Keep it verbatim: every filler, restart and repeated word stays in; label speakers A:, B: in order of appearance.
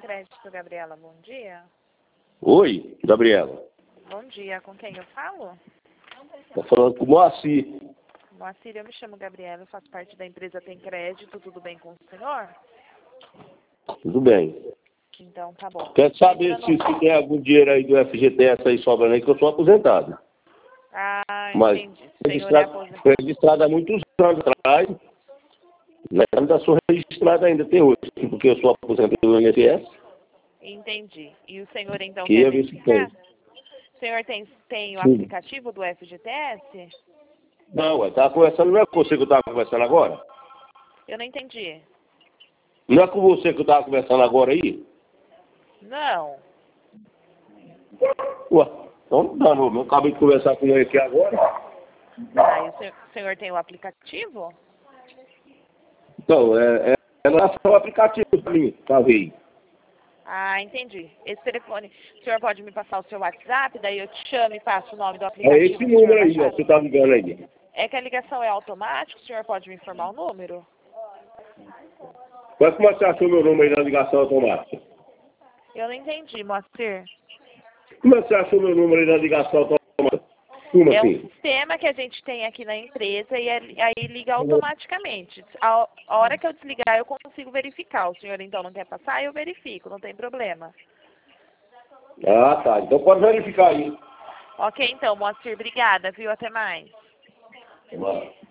A: Crédito, Gabriela, bom dia.
B: Oi, Gabriela.
A: Bom dia, com quem eu falo?
B: Tá falando com o Moacir.
A: Moacir, eu me chamo Gabriela, eu faço parte da empresa Tem Crédito, tudo bem com o senhor?
B: Tudo bem.
A: Então, tá bom.
B: Quer saber se, se tem algum dinheiro aí do F G T S aí sobrando aí, que eu sou aposentado.
A: Ah,
B: Mas
A: entendi. O
B: foi
A: senhor é
B: registrado,
A: aposentado.
B: foi registrado há muitos anos atrás. Né? Ainda sou registrado ainda até hoje, porque eu sou aposentado do I N S S.
A: Entendi. E o senhor, então,
B: Que
A: quer
B: eu ver se
A: verificar?
B: tem.
A: O senhor tem, tem o
B: Sim.
A: aplicativo do F G T S?
B: Não, eu estava conversando, não é com você que eu estava conversando agora?
A: Eu não entendi.
B: Não é com você que eu estava conversando agora aí?
A: Não.
B: Ué, então não dá, não. Eu acabei de conversar com ele aqui agora.
A: Ah, e o senhor, o senhor tem o aplicativo?
B: Então, é, é, é relação ao aplicativo para mim, talvez.
A: Ah, entendi. Esse telefone, o senhor pode me passar o seu WhatsApp, daí eu te chamo e passo o nome do
B: É
A: aplicativo
B: esse
A: pro senhor
B: número aí, ó,
A: baixar?
B: que você tá ligando aí.
A: É que a ligação é automática, o senhor pode me informar o número?
B: Mas como você achou meu número aí na ligação automática?
A: Eu não entendi, Moacir.
B: Como você achou meu número aí na ligação automática? Como
A: É um
B: assim?
A: sistema que a gente tem aqui na empresa e é- aí liga automaticamente. A, a hora que eu desligar, eu consigo verificar. O senhor, então, não quer passar? Eu verifico, não tem problema.
B: Ah, tá. Então pode verificar aí.
A: Ok, então, Moacir, obrigada, viu? Até mais.
B: Vamos lá.